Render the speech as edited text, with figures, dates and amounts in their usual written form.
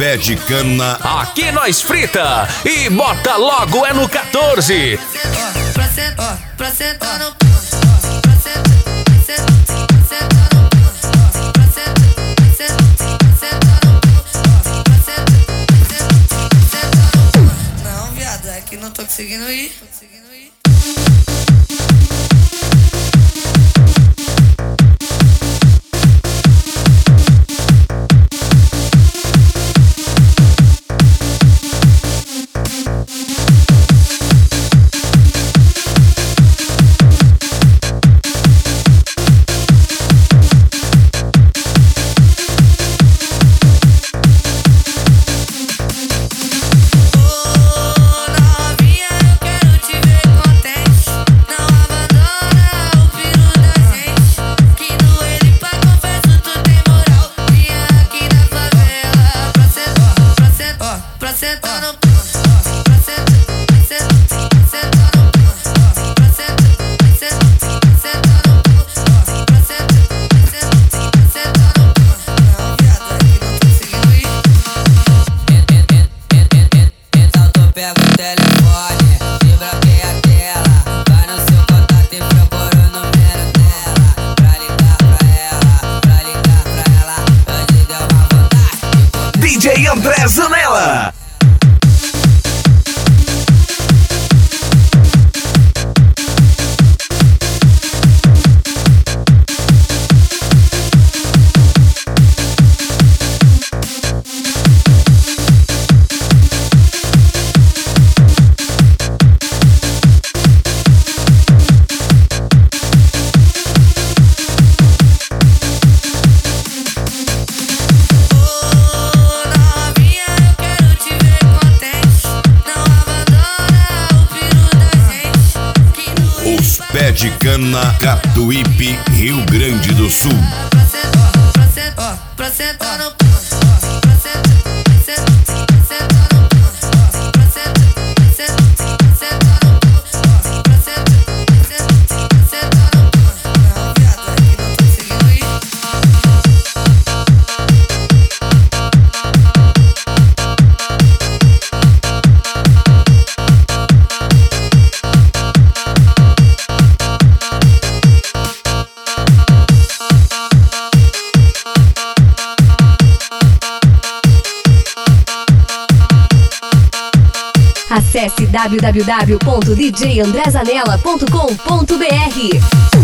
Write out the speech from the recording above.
pé de cana. Aqui nós frita e bota logo é no 14. Pra sentar no não, viado, é que não tô conseguindo ir. DJ André Zanella. Pé de cana, Catuípe, Rio Grande do Sul. Pra sentar no Acesse www.djandrezanella.com.br.